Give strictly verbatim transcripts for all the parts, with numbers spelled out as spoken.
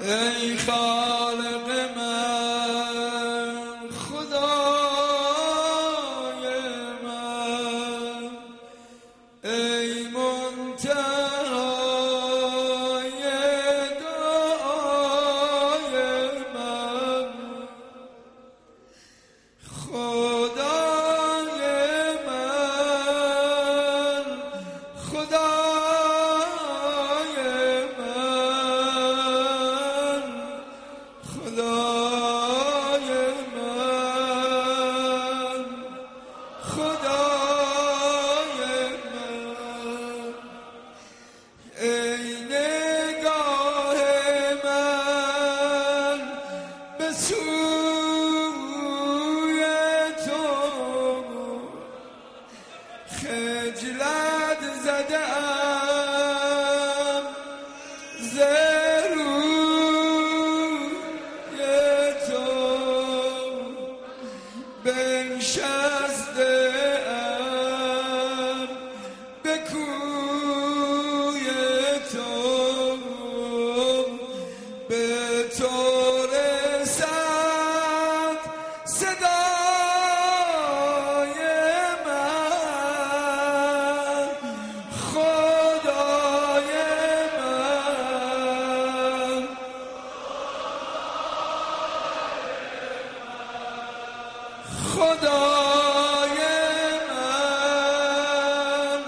ای خالق من، خدای من، ای منتهای دعای من، خدای من، خدای من، خدای من، خدای من، ای نگاه من به سوی تو، خجلت زده‌ام ز روی تو، بنشسته‌ام به کوی تو، به تو رسد صدای من، خدای من، خدای من،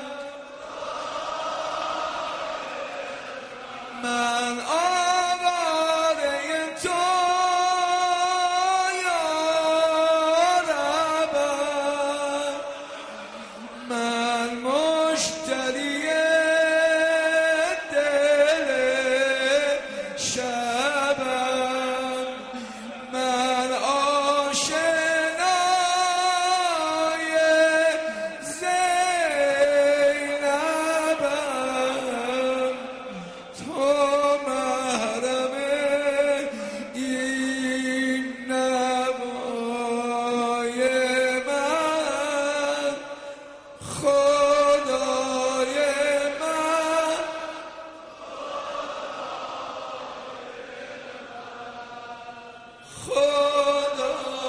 من آواره تو یا ربم، من مشتری دل شبم، من آشنای زینبم، تو محرم این نوای من، خدای من، خدا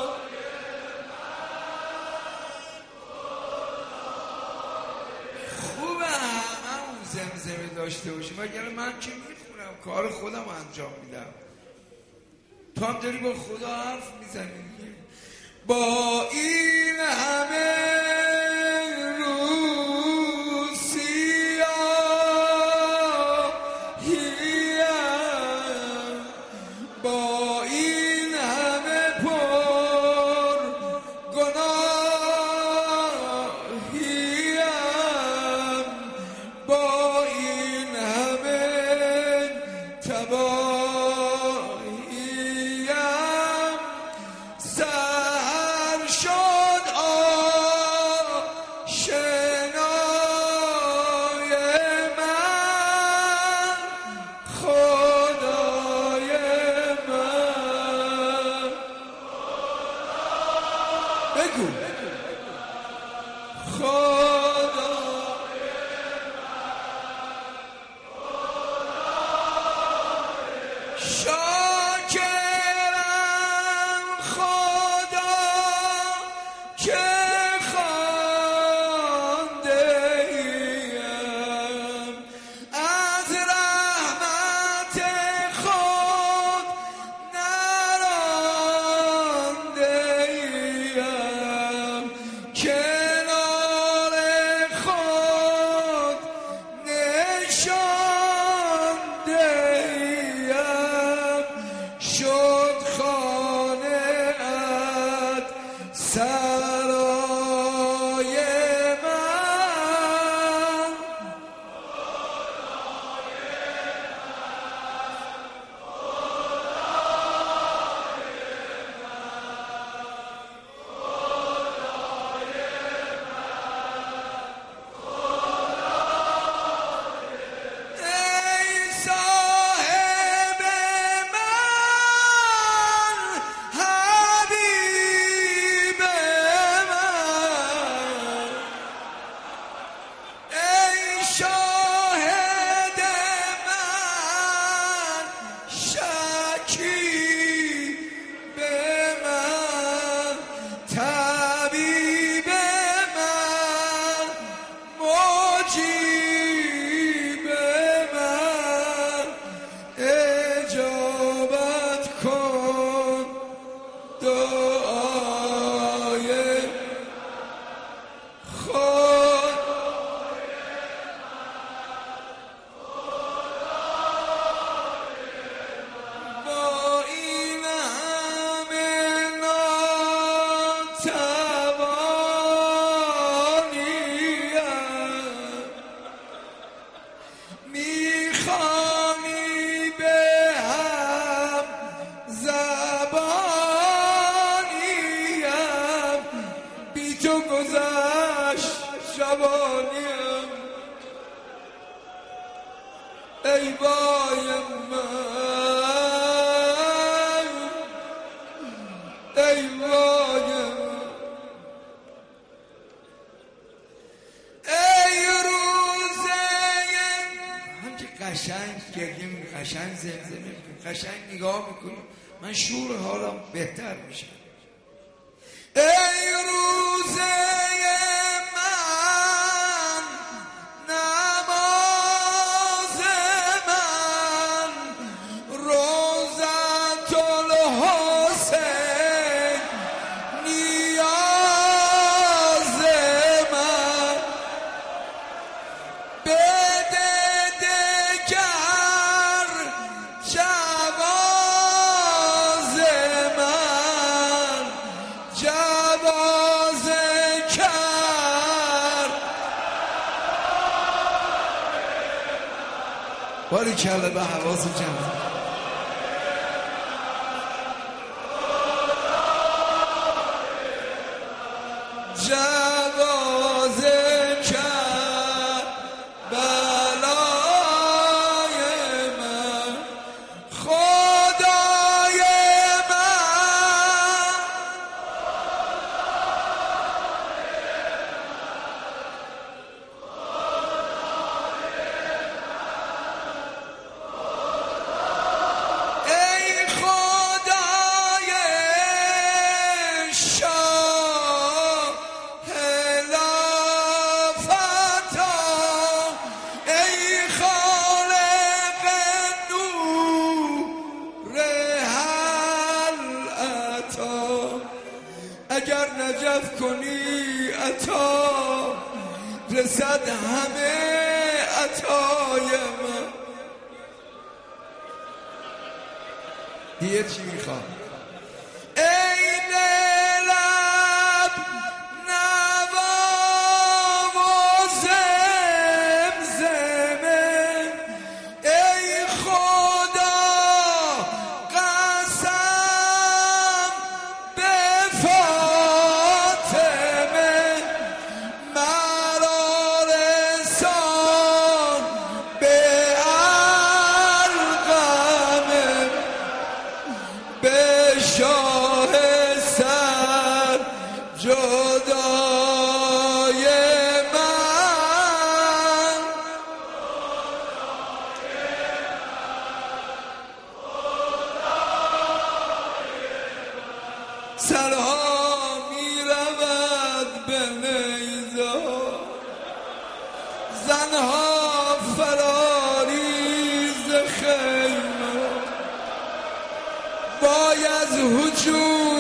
خوبه همون زمزمه داشته باشیم، وگرنه من که میخونم کار خودم انجام میدم، تو هم داری با خدا حرف میزنی. با این همه روز سیاهیم، با این همه پر گناهیم، با این همه تباهیم، سحر شد آشنای من، خدای من، بگو خدا شاکرم خدا که خوانده ایم، از رحمت خود نرانده ایم، کنار خود نشانده ایم، شد خانه ات سرای من، ای صاحب من، حبیب قشنگ زمزمه میکنیم، قشنگ نگاه میکنیم، من شور حالم بهتر میشه. ای روزه من، نماز من، روزت الحسین نیاز من، بده دگر جواز من، جواز کر. باری کله به حواس جمع. جواز کر بلای من، خدای من. ای خدای شاه لافتا، ای خالق نور حلعتا، اگر نجف کنی عطا، رسد همه عطای من. دیگه چی میخوام؟ ای دلم نوا و زمزمه، ای خدا قسم به فاطمه، مرا رسان به القمه، به شاه سر جدای من. سرها می رود به نیزار، زنها فراری ز خیمه، وای از هجوم